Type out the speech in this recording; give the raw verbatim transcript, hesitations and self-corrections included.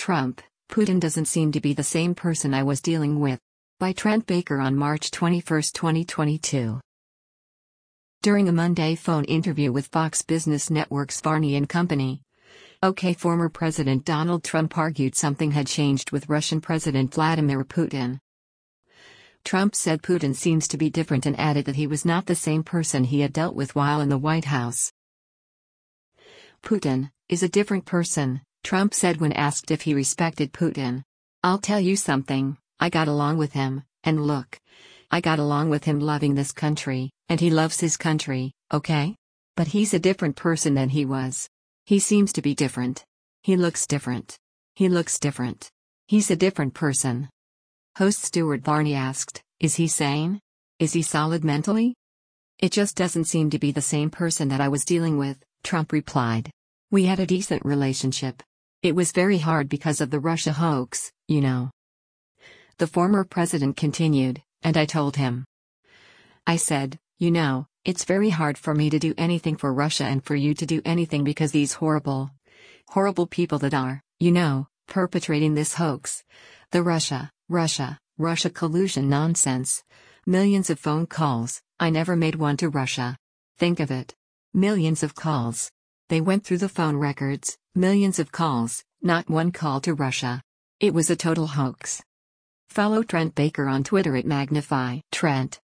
Trump, Putin doesn't seem to be the same person I was dealing with. By Trent Baker on March twenty-first, twenty twenty-two. During a Monday phone interview with Fox Business Network's Varney and Company, OK former President Donald Trump argued something had changed with Russian President Vladimir Putin. Trump said Putin seems to be different and added that he was not the same person he had dealt with while in the White House. Putin is a different person, Trump said when asked if he respected Putin. I'll tell you something, I got along with him, and look. I got along with him loving this country, and he loves his country, okay? But he's a different person than he was. He seems to be different. He looks different. He looks different. He's a different person. Host Stuart Varney asked, is he sane? Is he solid mentally? It just doesn't seem to be the same person that I was dealing with, Trump replied. We had a decent relationship. It was very hard because of the Russia hoax, you know. The former president continued, and I told him. I said, you know, it's very hard for me to do anything for Russia and for you to do anything because these horrible, horrible people that are, you know, perpetrating this hoax. The Russia, Russia, Russia collusion nonsense. Millions of phone calls, I never made one to Russia. Think of it. Millions of calls. They went through the phone records, millions of calls, not one call to Russia. It was a total hoax. Follow Trent Baker on Twitter at Magnify Trent.